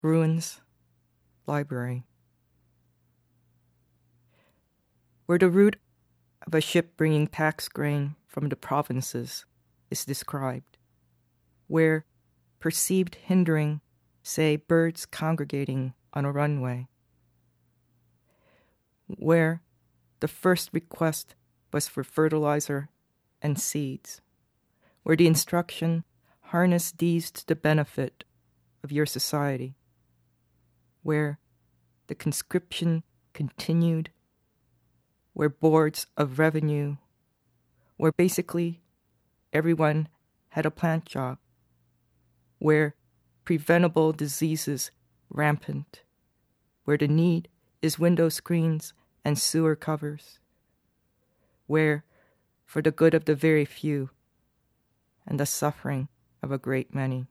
Ruins, library. Where the route of a ship bringing tax grain from the provinces is described, where perceived hindering, say, birds congregating on a runway, where the first request was for fertilizer and seeds, where the instruction harness these to the benefit of your society, where the conscription continued, where boards of revenue, where basically everyone had a plant job, where preventable diseases rampant, where the need is window screens and sewer covers, where, for the good of the very few and the suffering of a great many,